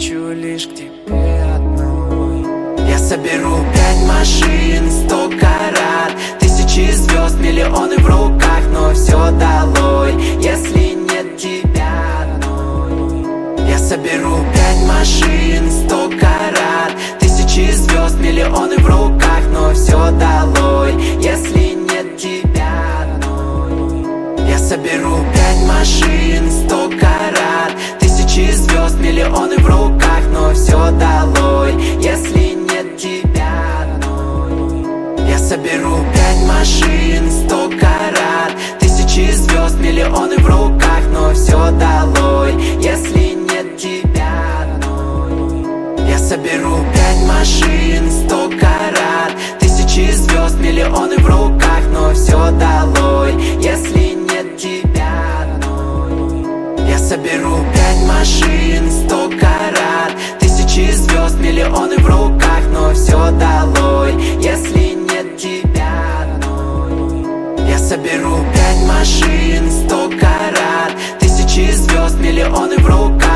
хочу лишь к тебе одной. Я соберу 5 машин, 100 карат, тысячи звезд, миллионы в руках, но все долой, если нет тебя одной. Я соберу 5 машин, 100 карат, тысячи звезд, миллионы в руках, но все долой, если нет тебя одной. Я соберу 5 машин, 100 карат, тысячи звезд, миллионы в руках, но все долой, если нет тебя одной. Я соберу 5 машин, 100 карат, тысячи звезд, миллионы в руках, но все долой, если нет тебя одной. Я соберу 5 машин, 100 карат, тысячи звезд, миллионы в руках, но все долой, если нет тебя одной. Я соберу 5 машин, 100 карат, тысячи звезд, миллионы в руках, но все долой, если нет тебя одной. Я соберу 5 машин, 100 карат, тысячи звезд, миллионы в руках,